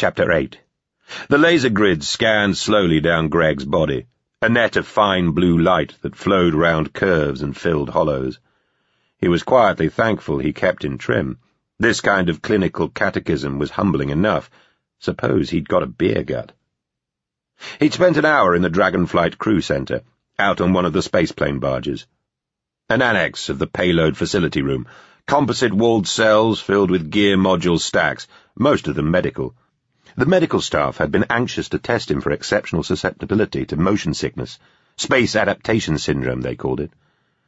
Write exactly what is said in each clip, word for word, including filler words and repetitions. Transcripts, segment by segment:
Chapter eight. The laser grid scanned slowly down Greg's body, a net of fine blue light that flowed round curves and filled hollows. He was quietly thankful he kept in trim. This kind of clinical catechism was humbling enough. Suppose he'd got a beer gut. He'd spent an hour in the Dragonflight Crew Center, out on one of the spaceplane barges. An annex of the payload facility room, composite walled cells filled with gear module stacks, most of them medical. The medical staff had been anxious to test him for exceptional susceptibility to motion sickness. Space adaptation syndrome, they called it.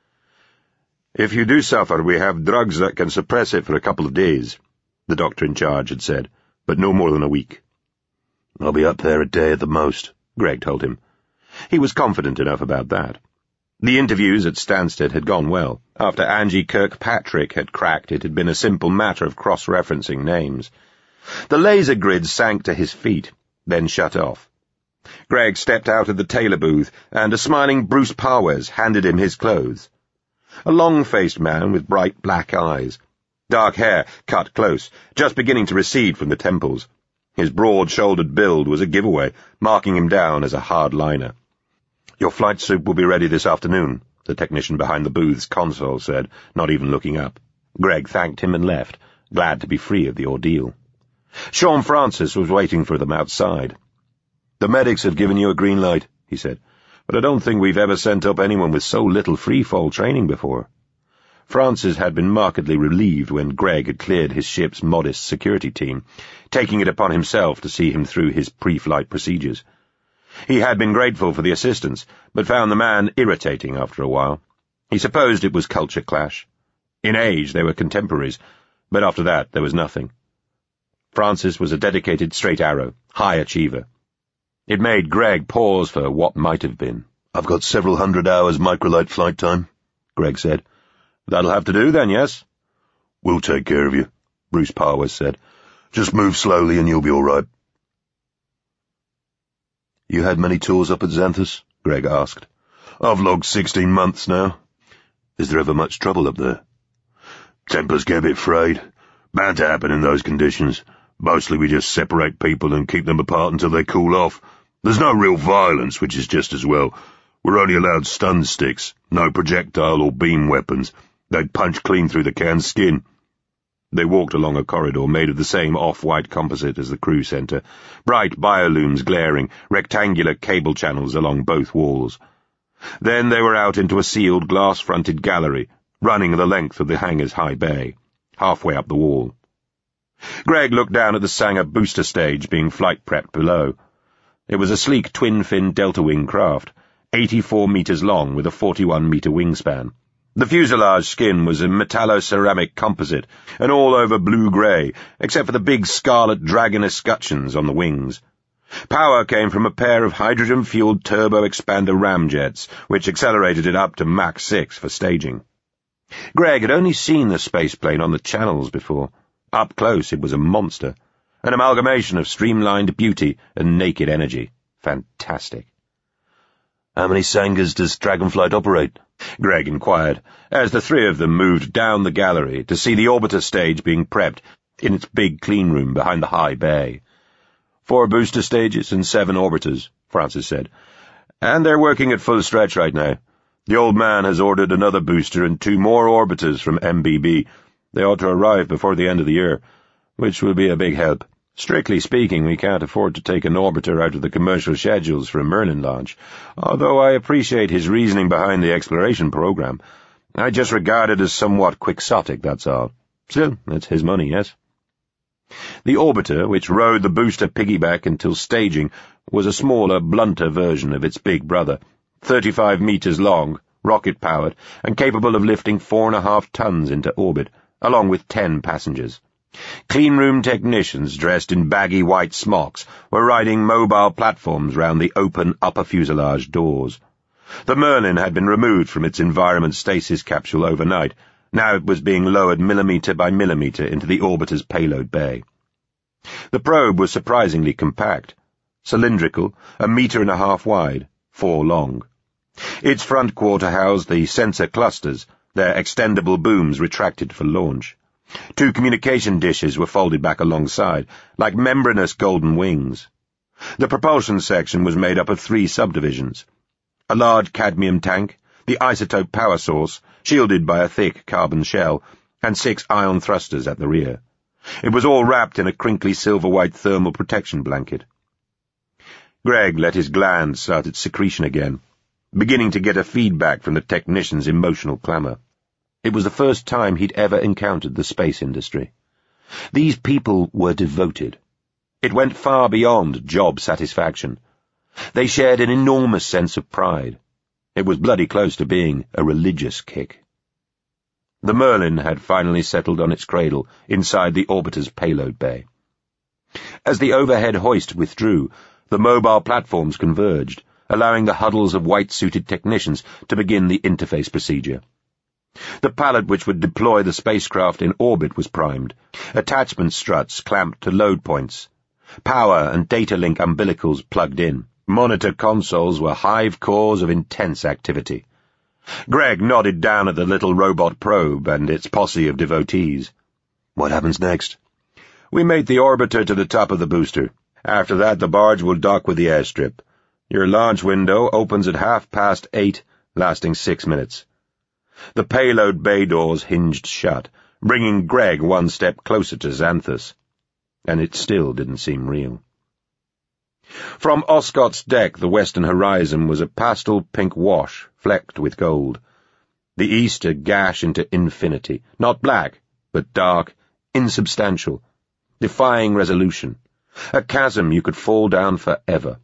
"If you do suffer, we have drugs that can suppress it for a couple of days," the doctor in charge had said, "but no more than a week." "I'll be up there a day at the most," Greg told him. He was confident enough about that. The interviews at Stansted had gone well. After Angie Kirkpatrick had cracked, it had been a simple matter of cross-referencing names. The laser grid sank to his feet, then shut off. Greg stepped out of the tailor booth, and a smiling Bruce Powers handed him his clothes. A long-faced man with bright black eyes. Dark hair cut close, just beginning to recede from the temples. His broad-shouldered build was a giveaway, marking him down as a hard-liner. "Your flight suit will be ready this afternoon," the technician behind the booth's console said, not even looking up. Greg thanked him and left, glad to be free of the ordeal. Sean Francis was waiting for them outside. "The medics have given you a green light," he said, "but I don't think we've ever sent up anyone with so little free-fall training before." Francis had been markedly relieved when Greg had cleared his ship's modest security team, taking it upon himself to see him through his pre-flight procedures. He had been grateful for the assistance, but found the man irritating after a while. He supposed it was culture clash. In age they were contemporaries, but after that there was nothing. Francis was a dedicated straight arrow, high achiever. It made Greg pause for what might have been. "I've got several hundred hours microlight flight time," Greg said. "That'll have to do then, yes?" "We'll take care of you," Bruce Powers said. "Just move slowly and you'll be all right." "You had many tours up at Xanthus?" Greg asked. "I've logged sixteen months now." "Is there ever much trouble up there?" "Tempers get a bit frayed. Bound to happen in those conditions. Mostly we just separate people and keep them apart until they cool off. There's no real violence, which is just as well. We're only allowed stun sticks, no projectile or beam weapons. They'd punch clean through the can's skin." They walked along a corridor made of the same off-white composite as the crew center, bright biolooms glaring, rectangular cable channels along both walls. Then they were out into a sealed glass-fronted gallery, running the length of the hangar's high bay, halfway up the wall. Greg looked down at the Sanger booster stage being flight-prepped below. It was a sleek twin-fin delta-wing craft, eighty-four meters long with a forty-one meter wingspan. The fuselage skin was a metallo-ceramic composite, and all over blue-grey, except for the big scarlet dragon escutcheons on the wings. Power came from a pair of hydrogen-fueled turbo-expander ramjets, which accelerated it up to Mach six for staging. Greg had only seen the spaceplane on the channels before. Up close it was a monster, an amalgamation of streamlined beauty and naked energy. Fantastic. "How many Sangers does Dragonflight operate?" Greg inquired, as the three of them moved down the gallery to see the orbiter stage being prepped in its big clean room behind the high bay. "Four booster stages and seven orbiters," Francis said. "And they're working at full stretch right now. The old man has ordered another booster and two more orbiters from M B B. They ought to arrive before the end of the year, which will be a big help. Strictly speaking, we can't afford to take an orbiter out of the commercial schedules for a Merlin launch, although I appreciate his reasoning behind the exploration program. I just regard it as somewhat quixotic, that's all. Still, it's his money, yes?" The orbiter, which rode the booster piggyback until staging, was a smaller, blunter version of its big brother, thirty-five meters long, rocket-powered, and capable of lifting four and a half tons into orbit, along with ten passengers. Cleanroom technicians dressed in baggy white smocks were riding mobile platforms round the open upper fuselage doors. The Merlin had been removed from its environment stasis capsule overnight. Now it was being lowered millimetre by millimetre into the orbiter's payload bay. The probe was surprisingly compact, cylindrical, a metre and a half wide, four long. Its front quarter housed the sensor clusters, their extendable booms retracted for launch. Two communication dishes were folded back alongside, like membranous golden wings. The propulsion section was made up of three subdivisions. A large cadmium tank, the isotope power source, shielded by a thick carbon shell, and six ion thrusters at the rear. It was all wrapped in a crinkly silver-white thermal protection blanket. Greg let his glands start its secretion again, beginning to get a feedback from the technician's emotional clamour. It was the first time he'd ever encountered the space industry. These people were devoted. It went far beyond job satisfaction. They shared an enormous sense of pride. It was bloody close to being a religious kick. The Merlin had finally settled on its cradle inside the orbiter's payload bay. As the overhead hoist withdrew, the mobile platforms converged, allowing the huddles of white-suited technicians to begin the interface procedure. The pallet which would deploy the spacecraft in orbit was primed, attachment struts clamped to load points, power and data link umbilicals plugged in. Monitor consoles were hive cores of intense activity. Greg nodded down at the little robot probe and its posse of devotees. What happens next? We mate the orbiter to the top of the booster. After that, the barge will dock with the airstrip. Your launch window opens at half past eight, lasting six minutes. The payload bay doors hinged shut, bringing Greg one step closer to Xanthus. And it still didn't seem real. From Oscott's deck, the western horizon was a pastel pink wash, flecked with gold. The east a gash into infinity, not black, but dark, insubstantial, defying resolution, a chasm you could fall down forever.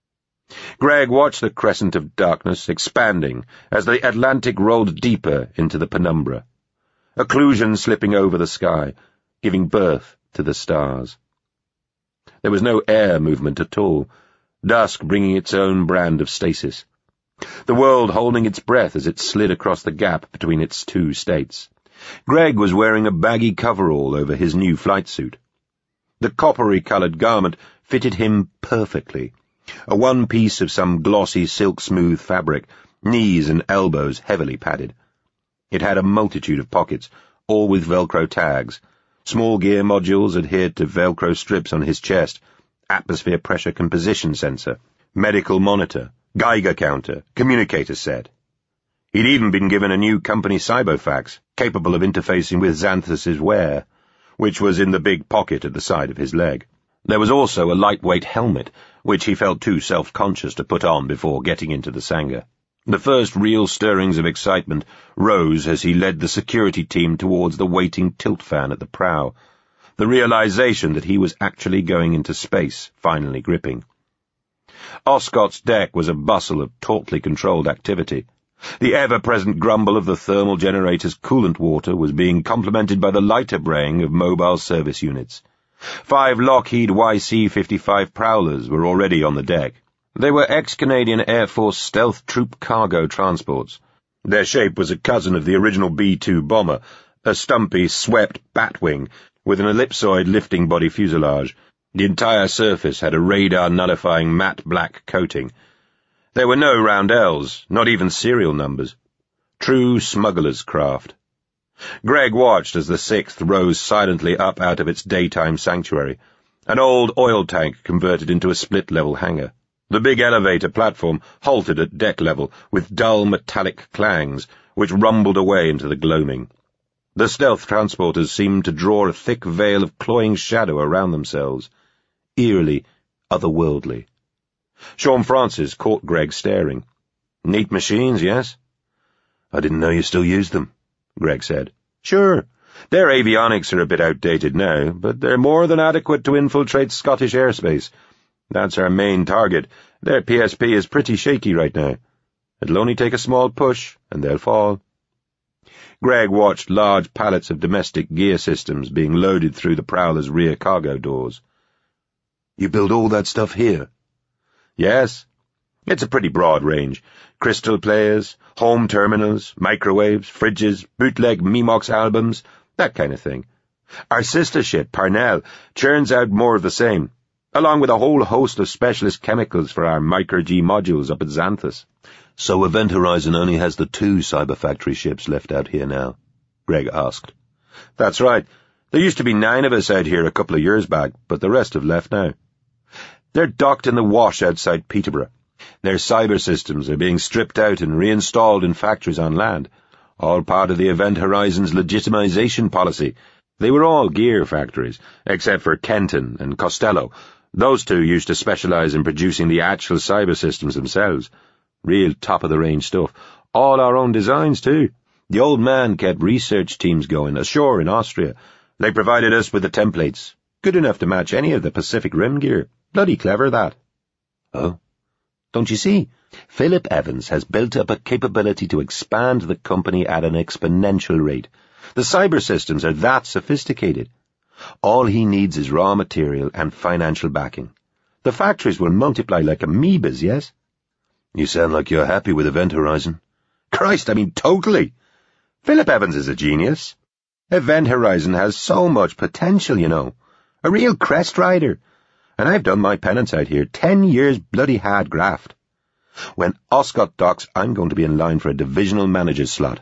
Greg watched the crescent of darkness expanding as the Atlantic rolled deeper into the penumbra, occlusion slipping over the sky, giving birth to the stars. There was no air movement at all, dusk bringing its own brand of stasis, the world holding its breath as it slid across the gap between its two states. Greg was wearing a baggy coverall over his new flight suit. The coppery-coloured garment fitted him perfectly, a one piece of some glossy silk-smooth fabric, knees and elbows heavily padded. It had a multitude of pockets, all with Velcro tags, small gear modules adhered to Velcro strips on his chest, atmosphere pressure composition sensor, medical monitor, Geiger counter, communicator set. He'd even been given a new company cybofax, capable of interfacing with Xanthus's wear, which was in the big pocket at the side of his leg. There was also a lightweight helmet, which he felt too self-conscious to put on before getting into the Sangha. The first real stirrings of excitement rose as he led the security team towards the waiting tilt fan at the prow, the realization that he was actually going into space finally gripping. Oscott's deck was a bustle of tautly controlled activity. The ever-present grumble of the thermal generator's coolant water was being complemented by the lighter braying of mobile service units. Five Lockheed Y C fifty-five Prowlers were already on the deck. They were ex-Canadian Air Force stealth troop cargo transports. Their shape was a cousin of the original B two bomber, a stumpy, swept batwing with an ellipsoid lifting body fuselage. The entire surface had a radar-nullifying matte black coating. There were no roundels, not even serial numbers. True smuggler's craft. Greg watched as the sixth rose silently up out of its daytime sanctuary, an old oil tank converted into a split-level hangar. The big elevator platform halted at deck level with dull metallic clangs, which rumbled away into the gloaming. The stealth transporters seemed to draw a thick veil of cloying shadow around themselves, eerily otherworldly. Sean Francis caught Greg staring. "Neat machines, yes?" "I didn't know you still used them," Greg said. "Sure. Their avionics are a bit outdated now, but they're more than adequate to infiltrate Scottish airspace. That's our main target. Their P S P is pretty shaky right now. It'll only take a small push, and they'll fall." Greg watched large pallets of domestic gear systems being loaded through the Prowler's rear cargo doors. "You build all that stuff here?" "Yes. It's a pretty broad range. Crystal players, home terminals, microwaves, fridges, bootleg Memox albums, that kind of thing. Our sister ship, Parnell, churns out more of the same, along with a whole host of specialist chemicals for our Micro-G modules up at Xanthus." "So Event Horizon only has the two Cyberfactory ships left out here now?" Greg asked. That's right. There used to be nine of us out here a couple of years back, but the rest have left now. They're docked in the wash outside Peterborough. Their cyber systems are being stripped out and reinstalled in factories on land, all part of the Event Horizon's legitimization policy. They were all gear factories, except for Kenton and Costello. Those two used to specialize in producing the actual cyber systems themselves. Real top-of-the-range stuff. All our own designs, too. The old man kept research teams going, ashore in Austria. They provided us with the templates. Good enough to match any of the Pacific Rim gear. Bloody clever, that. Oh? Don't you see? Philip Evans has built up a capability to expand the company at an exponential rate. The cyber systems are that sophisticated. All he needs is raw material and financial backing. The factories will multiply like amoebas, yes? You sound like you're happy with Event Horizon. Christ, I mean totally. Philip Evans is a genius. Event Horizon has so much potential, you know. A real crest rider. And I've done my penance out here. Ten years bloody hard graft. When Oscott docks, I'm going to be in line for a divisional manager's slot.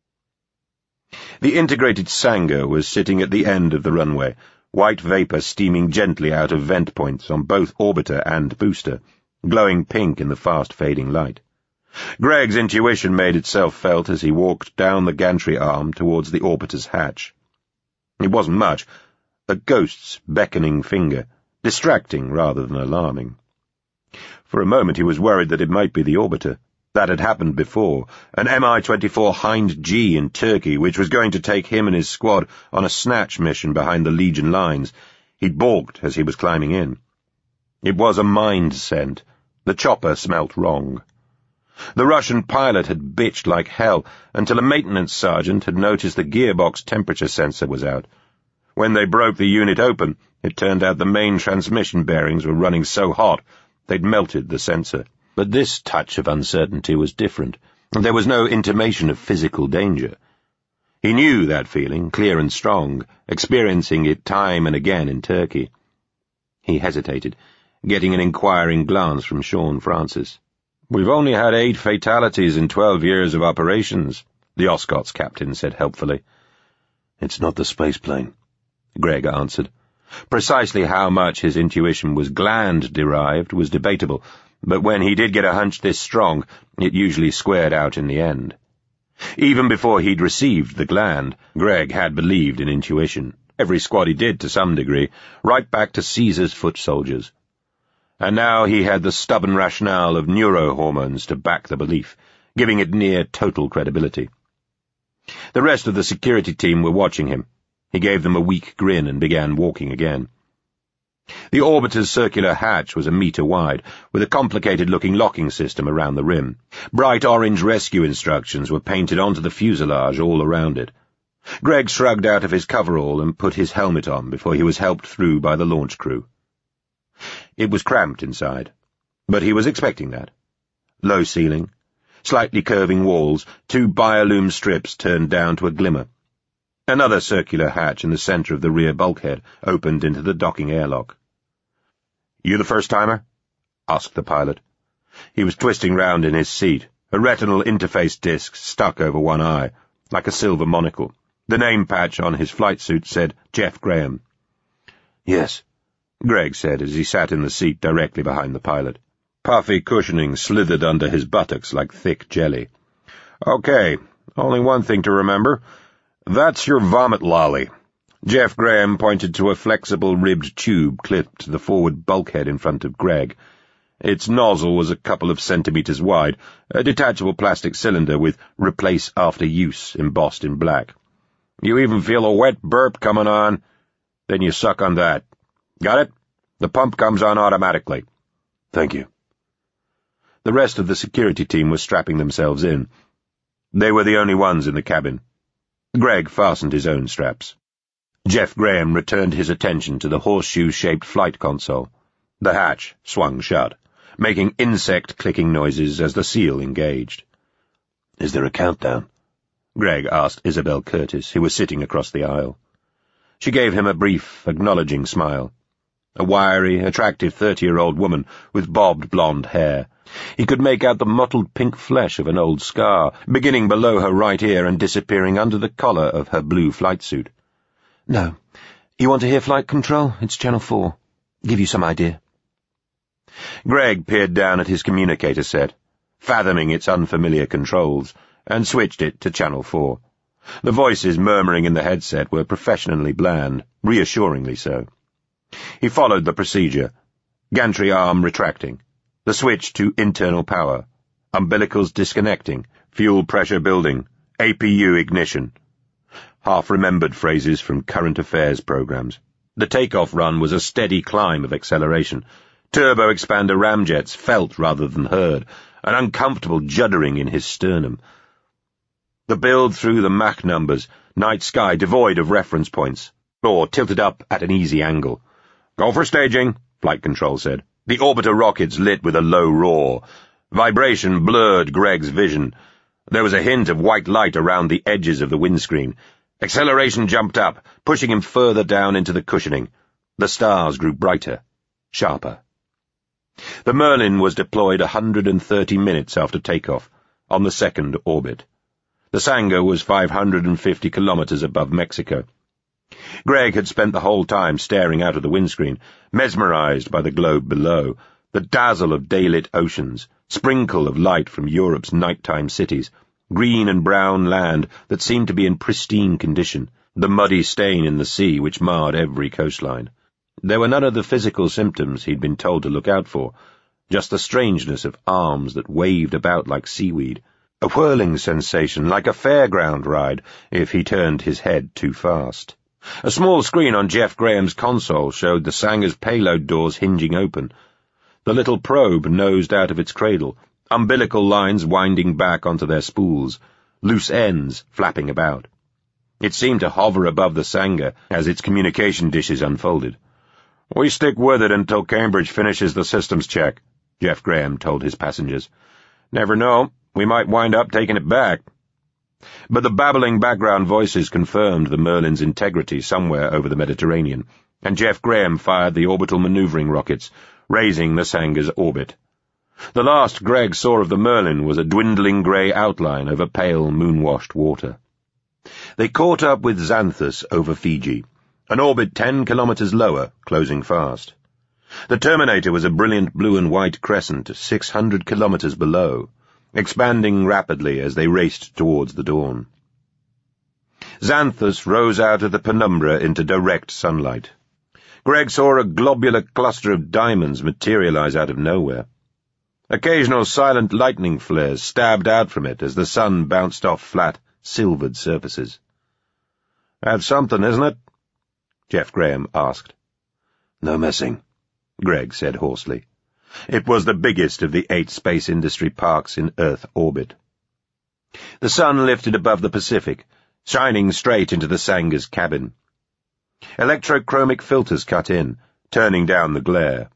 The integrated Sangha was sitting at the end of the runway, white vapour steaming gently out of vent points on both orbiter and booster, glowing pink in the fast-fading light. Greg's intuition made itself felt as he walked down the gantry arm towards the orbiter's hatch. It wasn't much, a ghost's beckoning finger, distracting rather than alarming. For a moment he was worried that it might be the orbiter. That had happened before, an M I twenty-four Hind G in Turkey, which was going to take him and his squad on a snatch mission behind the Legion lines. He'd balked as he was climbing in. It was a mind scent. The chopper smelt wrong. The Russian pilot had bitched like hell until a maintenance sergeant had noticed the gearbox temperature sensor was out. When they broke the unit open, it turned out the main transmission bearings were running so hot they'd melted the sensor. But this touch of uncertainty was different. There was no intimation of physical danger. He knew that feeling, clear and strong, experiencing it time and again in Turkey. He hesitated, getting an inquiring glance from Sean Francis. "We've only had eight fatalities in twelve years of operations," the Oscott's captain said helpfully. "It's not the space plane," Greg answered. Precisely how much his intuition was gland-derived was debatable, but when he did get a hunch this strong, it usually squared out in the end. Even before he'd received the gland, Greg had believed in intuition. Every squaddy did to some degree, right back to Caesar's foot soldiers. And now he had the stubborn rationale of neurohormones to back the belief, giving it near total credibility. The rest of the security team were watching him. He gave them a weak grin and began walking again. The orbiter's circular hatch was a metre wide, with a complicated-looking locking system around the rim. Bright orange rescue instructions were painted onto the fuselage all around it. Greg shrugged out of his coverall and put his helmet on before he was helped through by the launch crew. It was cramped inside, but he was expecting that. Low ceiling, slightly curving walls, two biolume strips turned down to a glimmer. Another circular hatch in the centre of the rear bulkhead opened into the docking airlock. "You the first-timer?" asked the pilot. He was twisting round in his seat, a retinal interface disc stuck over one eye, like a silver monocle. The name patch on his flight suit said Jeff Graham. "Yes," Greg said as he sat in the seat directly behind the pilot. Puffy cushioning slithered under his buttocks like thick jelly. "Okay, only one thing to remember. That's your vomit lolly." Jeff Graham pointed to a flexible ribbed tube clipped to the forward bulkhead in front of Greg. Its nozzle was a couple of centimetres wide, a detachable plastic cylinder with "Replace after use" embossed in black. "You even feel a wet burp coming on? Then you suck on that. Got it? The pump comes on automatically." "Thank you." The rest of the security team was strapping themselves in. They were the only ones in the cabin. Greg fastened his own straps. Jeff Graham returned his attention to the horseshoe-shaped flight console. The hatch swung shut, making insect-clicking noises as the seal engaged. "Is there a countdown?" Greg asked Isabel Curtis, who was sitting across the aisle. She gave him a brief, acknowledging smile. A wiry, attractive thirty-year-old woman with bobbed blonde hair. He could make out the mottled pink flesh of an old scar, beginning below her right ear and disappearing under the collar of her blue flight suit. No. You want to hear flight control? It's Channel four. Give you some idea. Greg peered down at his communicator set, fathoming its unfamiliar controls, and switched it to Channel four. The voices murmuring in the headset were professionally bland, reassuringly so. He followed the procedure. Gantry arm retracting. The switch to internal power. Umbilicals disconnecting. Fuel pressure building. A P U ignition. Half-remembered phrases from current affairs programs. The takeoff run was a steady climb of acceleration. Turbo-expander ramjets felt rather than heard, an uncomfortable juddering in his sternum. The build through the Mach numbers, night sky devoid of reference points, or tilted up at an easy angle. Go for staging, flight control said. The orbiter rockets lit with a low roar. Vibration blurred Greg's vision. There was a hint of white light around the edges of the windscreen. Acceleration jumped up, pushing him further down into the cushioning. The stars grew brighter, sharper. The Merlin was deployed one hundred thirty minutes after takeoff, on the second orbit. The Sanger was five hundred fifty kilometers above Mexico. Greg had spent the whole time staring out of the windscreen, mesmerized by the globe below, the dazzle of day-lit oceans, sprinkle of light from Europe's nighttime cities, green and brown land that seemed to be in pristine condition, the muddy stain in the sea which marred every coastline. There were none of the physical symptoms he'd been told to look out for, just the strangeness of arms that waved about like seaweed, a whirling sensation like a fairground ride if he turned his head too fast. A small screen on Jeff Graham's console showed the Sanger's payload doors hinging open. The little probe nosed out of its cradle, umbilical lines winding back onto their spools, loose ends flapping about. It seemed to hover above the Sanger as its communication dishes unfolded. "We stick with it until Cambridge finishes the systems check," Jeff Graham told his passengers. "Never know, we might wind up taking it back." But the babbling background voices confirmed the Merlin's integrity somewhere over the Mediterranean, and Jeff Graham fired the orbital maneuvering rockets, raising the Sanger's orbit. The last Greg saw of the Merlin was a dwindling grey outline over pale, moon-washed water. They caught up with Xanthus over Fiji, an orbit ten kilometers lower, closing fast. The Terminator was a brilliant blue and white crescent six hundred kilometers below, expanding rapidly as they raced towards the dawn. Xanthus rose out of the penumbra into direct sunlight. Greg saw a globular cluster of diamonds materialize out of nowhere. Occasional silent lightning flares stabbed out from it as the sun bounced off flat, silvered surfaces. "That's something, isn't it?" Jeff Graham asked. "No messing," Greg said hoarsely. It was the biggest of the eight space industry parks in Earth orbit. The sun lifted above the Pacific, shining straight into the Sanger's cabin. Electrochromic filters cut in, turning down the glare.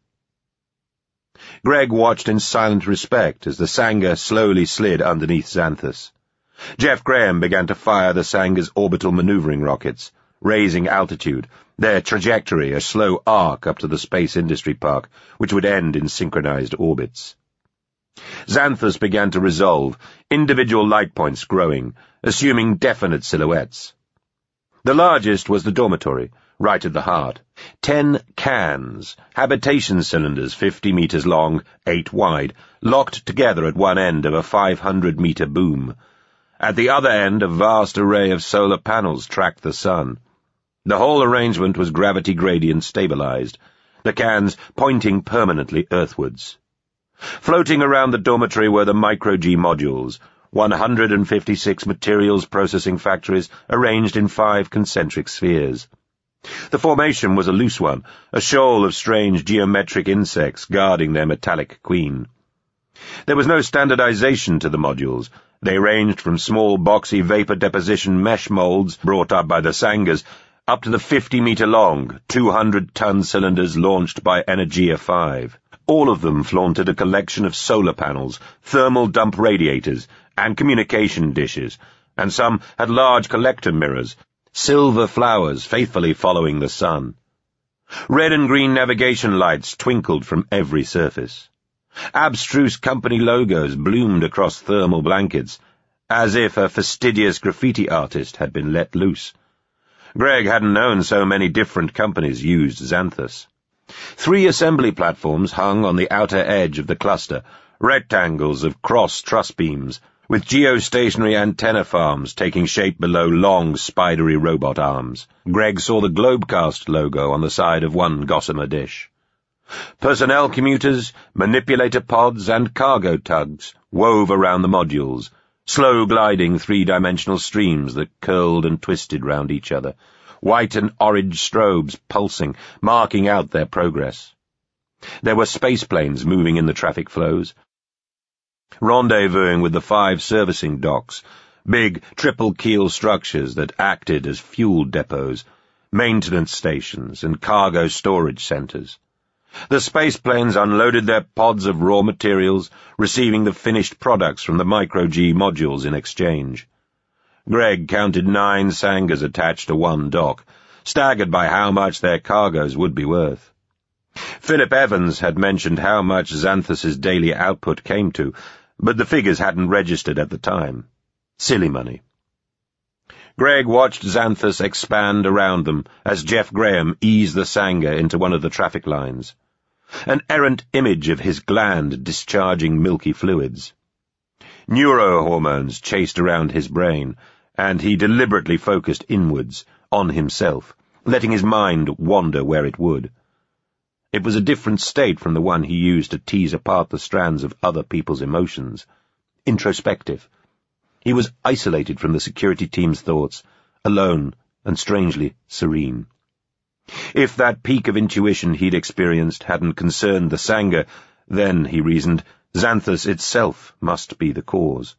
Greg watched in silent respect as the Sanger slowly slid underneath Xanthus. Jeff Graham began to fire the Sanger's orbital maneuvering rockets, raising altitude, their trajectory a slow arc up to the space industry park, which would end in synchronized orbits. Xanthus began to resolve, individual light points growing, assuming definite silhouettes. The largest was the dormitory, right at the heart. Ten cans, habitation cylinders fifty meters long, eight wide, locked together at one end of a five hundred meter boom. At the other end, a vast array of solar panels tracked the sun. The whole arrangement was gravity gradient stabilized, the cans pointing permanently earthwards. Floating around the dormitory were the micro-G modules, one hundred fifty-six materials processing factories arranged in five concentric spheres. The formation was a loose one, a shoal of strange geometric insects guarding their metallic queen. There was no standardization to the modules. They ranged from small boxy vapor deposition mesh molds brought up by the Sangers up to the fifty-meter-long, two hundred ton cylinders launched by Energia five. All of them flaunted a collection of solar panels, thermal dump radiators, and communication dishes, and some had large collector mirrors, silver flowers faithfully following the sun. Red and green navigation lights twinkled from every surface. Abstruse company logos bloomed across thermal blankets, as if a fastidious graffiti artist had been let loose. Greg hadn't known so many different companies used Xanthus. Three assembly platforms hung on the outer edge of the cluster, rectangles of cross truss beams, with geostationary antenna farms taking shape below long, spidery robot arms. Greg saw the Globecast logo on the side of one gossamer dish. Personnel commuters, manipulator pods, and cargo tugs wove around the modules, slow-gliding three-dimensional streams that curled and twisted round each other, white and orange strobes pulsing, marking out their progress. There were spaceplanes moving in the traffic flows, rendezvousing with the five servicing docks, big triple-keel structures that acted as fuel depots, maintenance stations, and cargo storage centers. The spaceplanes unloaded their pods of raw materials, receiving the finished products from the Micro-G modules in exchange. Greg counted nine Sangas attached to one dock, staggered by how much their cargoes would be worth. Philip Evans had mentioned how much Xanthus's daily output came to, but the figures hadn't registered at the time. Silly money. Greg watched Xanthus expand around them as Jeff Graham eased the Sanga into one of the traffic lines. An errant image of his gland discharging milky fluids. Neurohormones chased around his brain, and he deliberately focused inwards, on himself, letting his mind wander where it would. It was a different state from the one he used to tease apart the strands of other people's emotions. Introspective. He was isolated from the security team's thoughts, alone and strangely serene. If that peak of intuition he'd experienced hadn't concerned the Sanga, then, he reasoned, Xanthus itself must be the cause.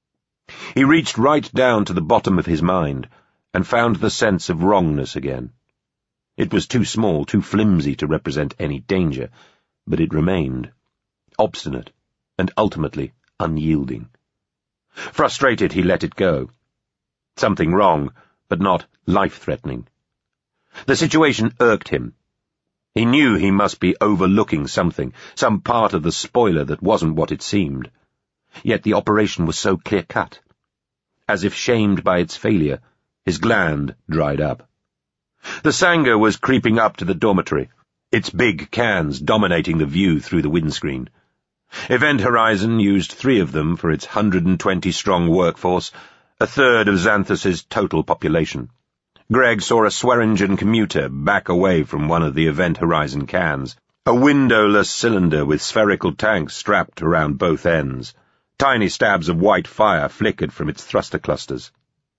He reached right down to the bottom of his mind and found the sense of wrongness again. It was too small, too flimsy to represent any danger, but it remained, obstinate and ultimately unyielding. Frustrated, he let it go. Something wrong, but not life-threatening. The situation irked him. He knew he must be overlooking something, some part of the spoiler that wasn't what it seemed. Yet the operation was so clear-cut. As if shamed by its failure, his gland dried up. The Sanga was creeping up to the dormitory, its big cans dominating the view through the windscreen. Event Horizon used three of them for its one hundred twenty strong workforce, a third of Xanthus's total population. Greg saw a Swearingen commuter back away from one of the Event Horizon cans, a windowless cylinder with spherical tanks strapped around both ends. Tiny stabs of white fire flickered from its thruster clusters.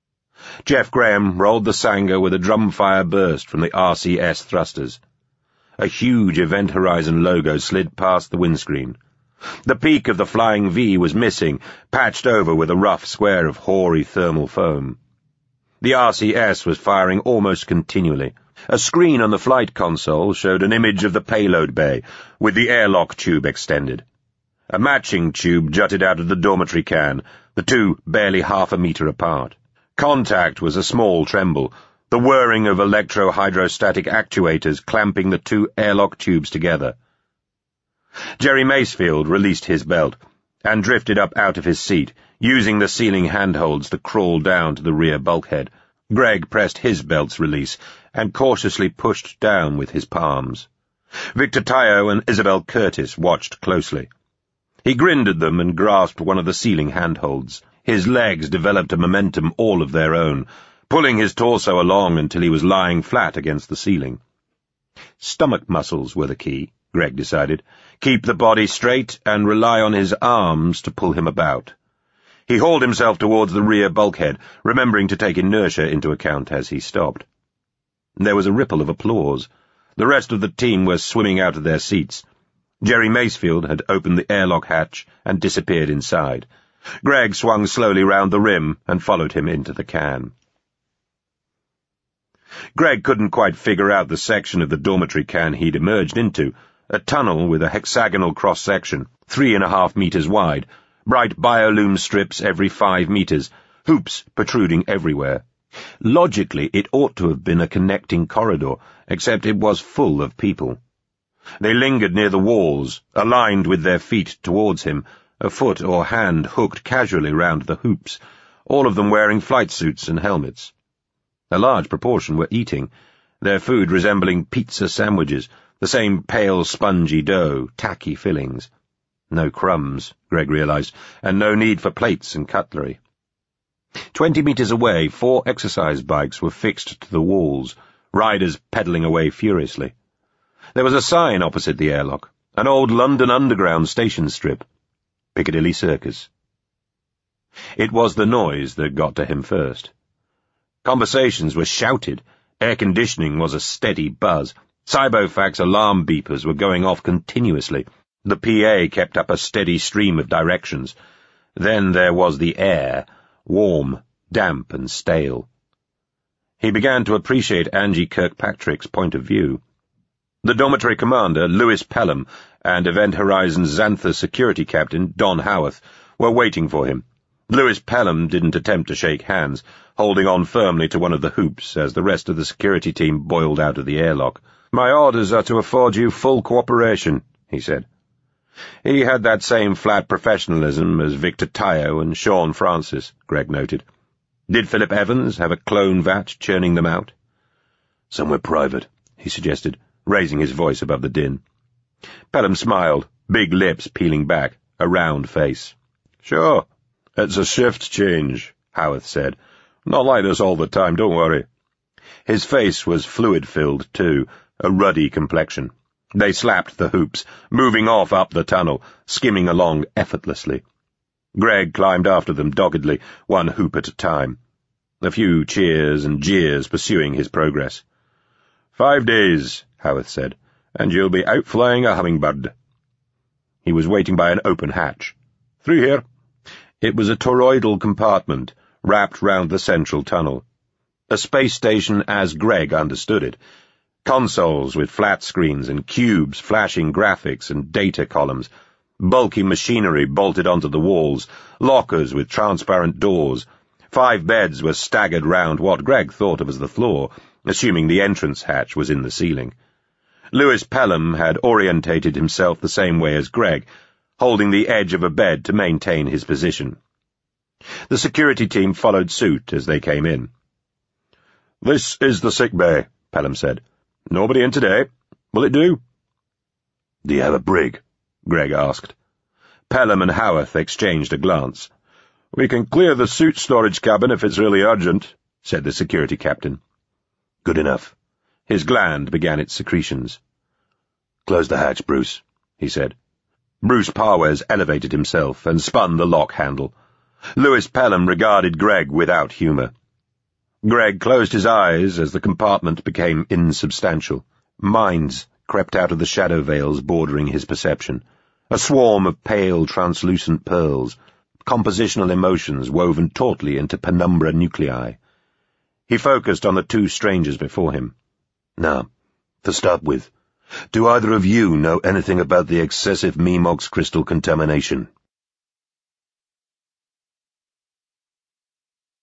Jeff Graham rolled the Sanga with a drumfire burst from the R C S thrusters. A huge Event Horizon logo slid past the windscreen. The peak of the flying V was missing, patched over with a rough square of hoary thermal foam. The R C S was firing almost continually. A screen on the flight console showed an image of the payload bay, with the airlock tube extended. A matching tube jutted out of the dormitory can, the two barely half a meter apart. Contact was a small tremble, the whirring of electro-hydrostatic actuators clamping the two airlock tubes together. Jerry Macefield released his belt and drifted up out of his seat, using the ceiling handholds to crawl down to the rear bulkhead. Greg pressed his belt's release and cautiously pushed down with his palms. Victor Tayo and Isabel Curtis watched closely. He grinned at them and grasped one of the ceiling handholds. His legs developed a momentum all of their own, pulling his torso along until he was lying flat against the ceiling. Stomach muscles were the key, Greg decided. Keep the body straight and rely on his arms to pull him about. He hauled himself towards the rear bulkhead, remembering to take inertia into account as he stopped. There was a ripple of applause. The rest of the team were swimming out of their seats. Jerry Macefield had opened the airlock hatch and disappeared inside. Greg swung slowly round the rim and followed him into the can. Greg couldn't quite figure out the section of the dormitory can he'd emerged into, a tunnel with a hexagonal cross-section, three and a half meters wide, bright biolume strips every five meters, hoops protruding everywhere. Logically, it ought to have been a connecting corridor, except it was full of people. They lingered near the walls, aligned with their feet towards him, a foot or hand hooked casually round the hoops, all of them wearing flight suits and helmets. A large proportion were eating, their food resembling pizza sandwiches, the same pale, spongy dough, tacky fillings. No crumbs, Greg realized, and no need for plates and cutlery. Twenty meters away, four exercise bikes were fixed to the walls, riders pedalling away furiously. There was a sign opposite the airlock, an old London Underground station strip. Piccadilly Circus. It was the noise that got to him first. Conversations were shouted, air conditioning was a steady buzz, Cybofax alarm beepers were going off continuously, the P A kept up a steady stream of directions. Then there was the air, warm, damp and stale. He began to appreciate Angie Kirkpatrick's point of view. The dormitory commander, Lewis Pelham, and Event Horizon's Xanthus security captain, Don Howarth, were waiting for him. Lewis Pelham didn't attempt to shake hands, holding on firmly to one of the hoops as the rest of the security team boiled out of the airlock. "My orders are to afford you full cooperation," he said. He had that same flat professionalism as Victor Tayo and Sean Francis, Greg noted. Did Philip Evans have a clone vat churning them out? "Somewhere private," he suggested, raising his voice above the din. Pelham smiled, big lips peeling back, a round face. "Sure, it's a shift change," Howarth said. "Not like this all the time, don't worry." His face was fluid-filled, too, a ruddy complexion. They slapped the hoops, moving off up the tunnel, skimming along effortlessly. Greg climbed after them doggedly, one hoop at a time. A few cheers and jeers pursuing his progress. "Five days," Howarth said, "and you'll be out flying a hummingbird." He was waiting by an open hatch. "Through here." It was a toroidal compartment, wrapped round the central tunnel. A space station as Greg understood it. Consoles with flat screens and cubes flashing graphics and data columns, bulky machinery bolted onto the walls, lockers with transparent doors. Five beds were staggered round what Greg thought of as the floor, assuming the entrance hatch was in the ceiling. Lewis Pelham had orientated himself the same way as Greg, holding the edge of a bed to maintain his position. The security team followed suit as they came in. "This is the sick bay," Pelham said. "Nobody in today. Will it do?" "Do you have a brig?" Greg asked. Pelham and Howarth exchanged a glance. "We can clear the suit storage cabin if it's really urgent," said the security captain. "Good enough." His gland began its secretions. "Close the hatch, Bruce," he said. Bruce Parwes elevated himself and spun the lock handle. Lewis Pelham regarded Greg without humour. Greg closed his eyes as the compartment became insubstantial. Minds crept out of the shadow veils bordering his perception. A swarm of pale, translucent pearls, compositional emotions woven tautly into penumbra nuclei. He focused on the two strangers before him. "Now, to start with, do either of you know anything about the excessive Memox crystal contamination?"